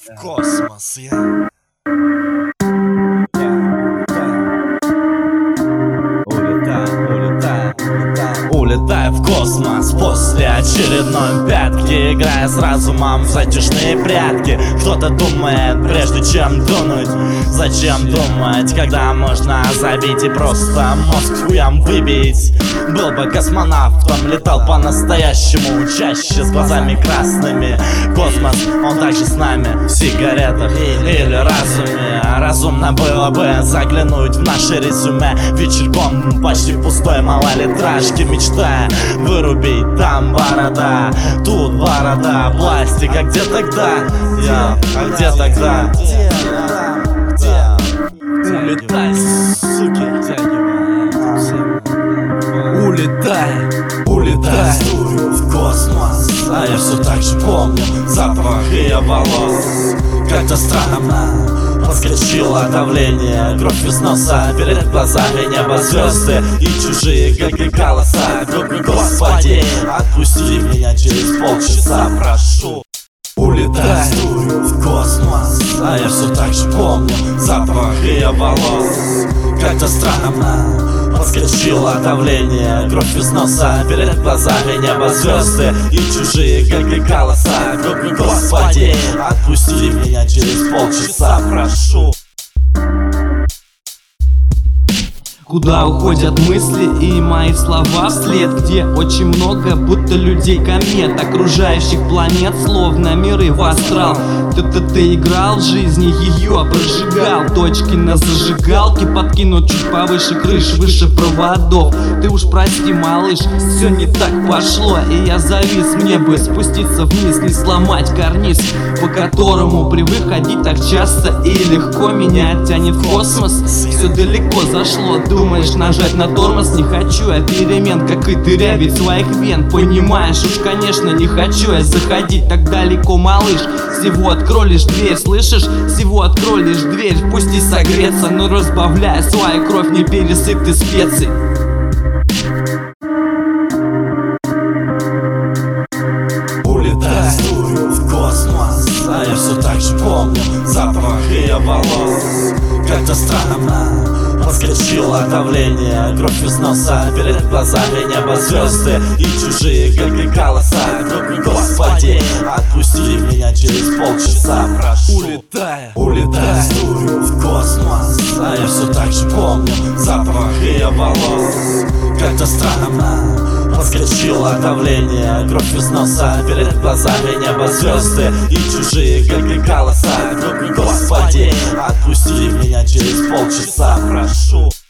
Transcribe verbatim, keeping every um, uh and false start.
в космос я. Улетай в космос после очередной пятки, играя с разумом в затяжные прятки. Кто-то думает, прежде чем дунуть. Зачем думать, когда можно забить и просто мозг хуям выбить? Был бы космонавтом, летал по-настоящему чаще, с глазами красными. Космос, он также с нами в сигаретах или разуме. Разумно было бы заглянуть в наше резюме вечерком почти пустой малолитражки, мечтая вырубить там борода, тут борода, пластик. А где тогда? Я, а где тогда? Где? Где? Улетай, суки. Улетай, улетай в космос. А я все так же помню запах ее волос. Как-то странно подскочило давление, кровь из носа, перед глазами небо, звезды и чужие, как и голоса. Господи, отпусти меня через полчаса, прошу. Улетай в космос. А я все так же помню запах ее волос. Как-то странно подскочило давление, кровь из носа, перед глазами небо, звезды и чужие, как и голоса. Господи, отпусти меня через полчаса, прошу. Куда уходят мысли и мои слова вслед, где очень много будто людей комет, окружающих планет, словно миры в астрал. Кто-то ты играл в жизни, ее прожигал, точки на зажигалке подкинут чуть повыше крыши, выше проводов. Ты уж прости, малыш, все не так пошло, и я завис. Мне бы спуститься вниз, не сломать карниз, по которому привык ходить так часто и легко. Меня тянет в космос, все далеко зашло. Думаешь, нажать на тормоз? Не хочу я перемен, как и дырявить своих вен. Понимаешь, уж конечно не хочу я заходить так далеко, малыш. Всего открой лишь дверь, слышишь? Всего открой лишь дверь, пусти согреться, но разбавляя свою кровь, не пересыпь ты специй. Улетай в космос. А я все так же помню запах ее волос. Как-то странно подскочило давление, кровь из носа, перед глазами небо, звезды и чужие, как и голоса. Господи, отпусти меня через полчаса, прошу. Улетай, улетай в космос. А я все так же помню запах ее волос. Как-то странно подскочило давление, кровь из носа, перед глазами небо, звезды и чужие, как и голоса. Господи, отпусти меня через полчаса, прошу.